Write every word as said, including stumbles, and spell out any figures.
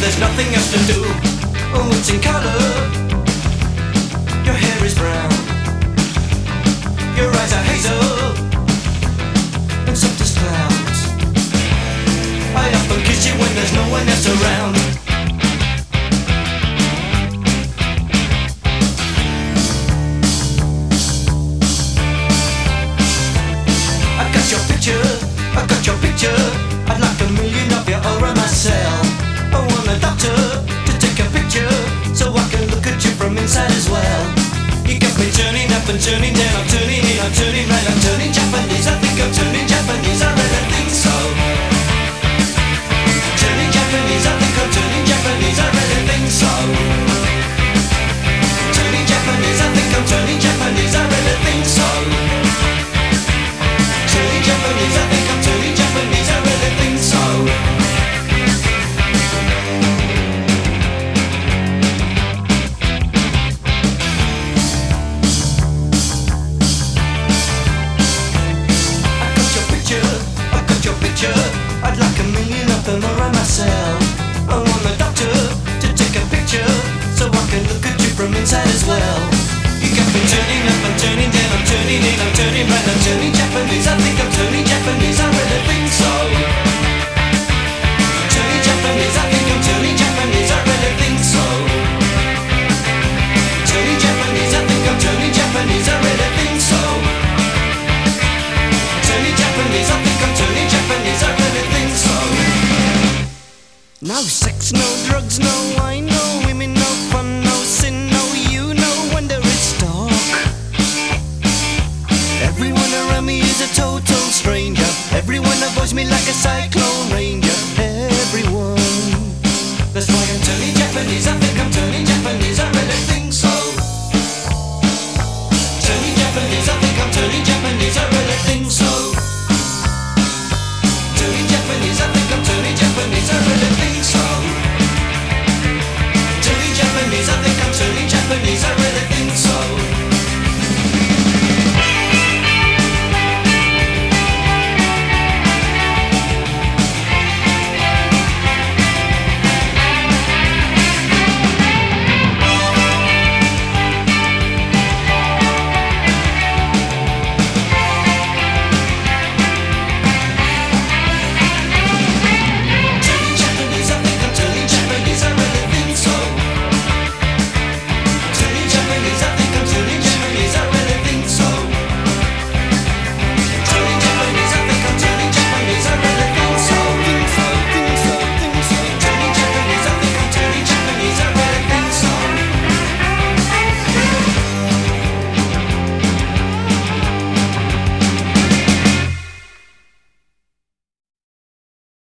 there's nothing else to do. Oh, it's in colour. Your hair is brown. Your eyes are hazel and soft as clouds. I often kiss you when there's no one else around. I got your picture, I got your picture. I'd like a million of you all around myself. I want a doctor to take a picture so I can look at you from inside as well. You got me turning up and turning down, I'm turning in, I'm turning right, I'm turning Japanese. I think I'm turning Japanese, I really think so. Turning Japanese, I think I'm turning Japanese, I really think so. Turning Japanese, I think I'm turning Japanese, I really think so. Turning Japanese, I think I'm turning Japanese, I really think so. I'd like a million of them around myself. I want a doctor to take a picture so I can look at you from inside as well. You got me turning up, I'm turning down, I'm turning in, I'm turning right, I'm turning Japanese. I think I'm turning Japanese, I really think so. Turning Japanese, I think I'm turning Japanese, I really think so. Turning Japanese, I think I'm turning Japanese, I really think so. Turning Japanese, I think I'm turning Japanese, I really think so. No sex, no drugs, no wine, no women, no fun, no sin, no you, no wonder it's dark. Everyone around me is a total stranger. Everyone avoids me like a cyclone rain.